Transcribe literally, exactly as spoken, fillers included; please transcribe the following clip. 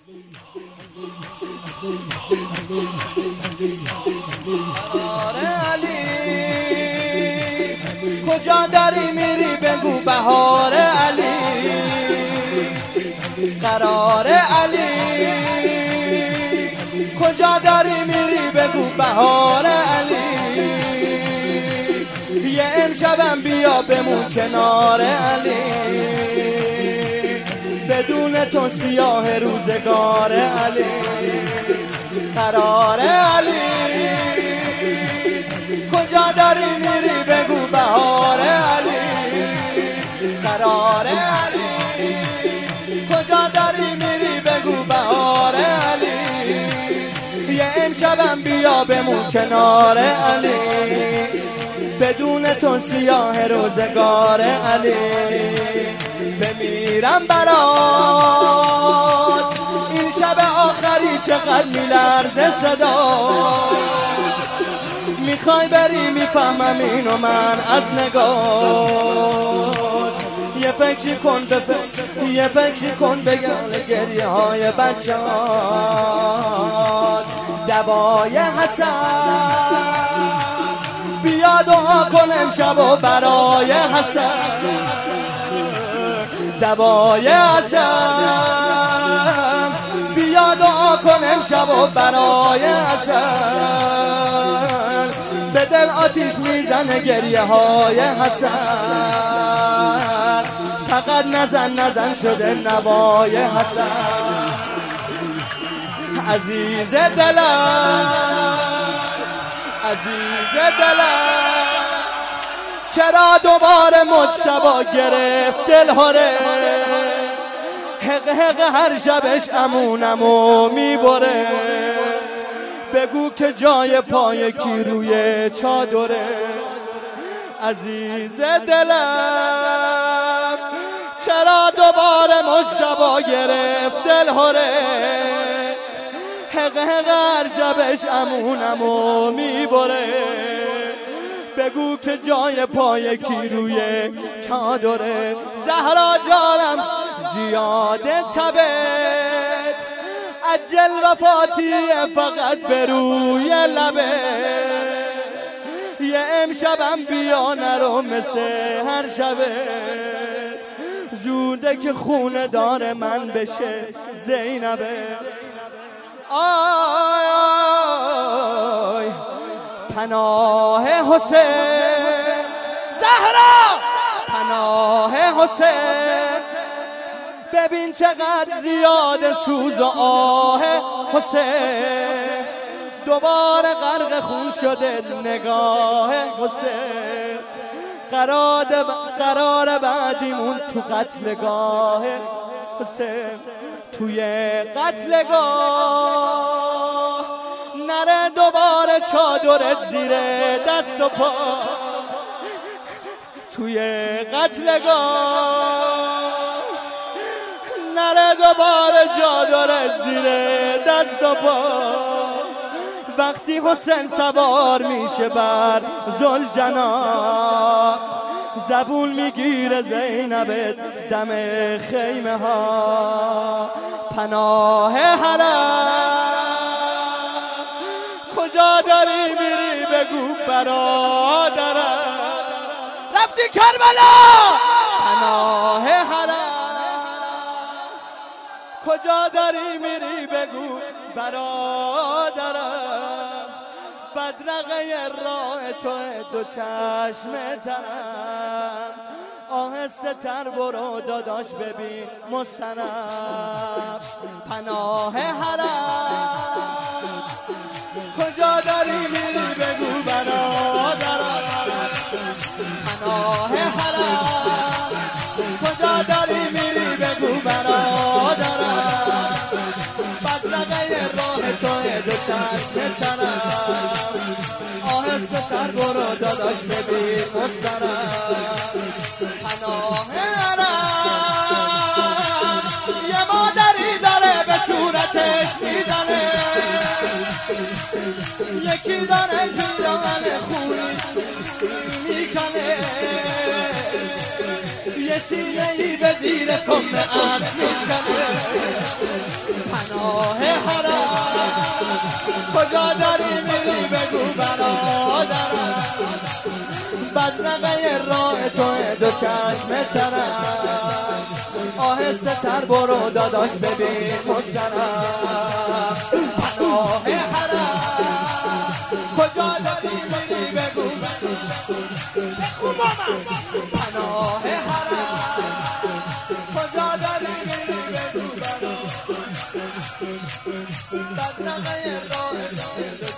علی کجا داری میری بگو بهار علی، قرار علی کجا داری میری بگو بهار علی، یه امشبم بیا بمون کنار علی، بدون تو سیاه روزگار علی، قرار علی کجا داری میری بگو بهار علی، قرار علی کجا داری میری بگو بهار علی، یه امشبم بیا بمون کنار علی، بدون تو سیاه روزگار علی، بمیرم برات این شب آخری چقدر میلرزه صدا، میخوای بری میفهمم اینو من از نگاه، یه فکری کن به فکر یه فکری کن به گریه های بچه ها، دوای حسن بیا دعا کن امشب و برای حسن، دوای حسن بیا دعا کن امشب و برای حسن، به دل آتیش میزنه گریه های حسن، فقط نزن نزن شده نوای حسن، عزیز دلم عزیز دلم چرا دوباره مجتبا گرفت دلهاره، حق حق هر شبش امونمو میبره، بگو که جای پای کی روی چادره، عزیز دلم چرا دوباره مجتبا گرفت دلهاره، حق حق هر شبش امونمو میبره، بگو که جای پای کی روی چادره، زهرا جانم زیاده تبت عجل وفاتیه فقط به روی لبه، یه امشبم بیا نرو مثل هر شبه، زوده که خونه داره من بشه زینبه، آی آی پناه حسین زهرا پناه حسین، ببین چقدر زیاد سوز و آه حسین، دوباره غرق خون شده نگاه حسین، قرار قرار بعدیمون تو قتلگاه حسین، توی قتلگاه نره دوباره چادرت زیر دست و پا، توی قتلگاه نره دوباره چادرت زیر دست و پا، وقتی حسین سوار میشه بر ذوالجناح، زبون میگیره زینب دم خیمه ها، پناه حرم کجا داری میری بگو برادرم، رفتی کربلا پناه حرم کجا داری میری بگو برادرم، بدرقه راه تو دو چشم ترم، آهسته تر برو داداش ببین مستنم، پناه حرم کجا داری میری بگو برادرم، پناه حرم کجا داری میری بگو برادرم، بدرقه راه تو دو چشم ترم، آهسته تر برو داداش ببین مستنم، پناه حرم یه مادری داره به صورتش میزنه، یکی داره پیراهن خونی میکنه، یه سینه ای به زیر کمه عرض میشکنه، پناه حرم کجا داری میری بگو برادرم بدرقه راه توه دو چشم ترم آهسته تر برو داداش ببین مشترم پناه حرم کجا داری میری بگو پناه حرم کجا داری میری بگو بدرقه راه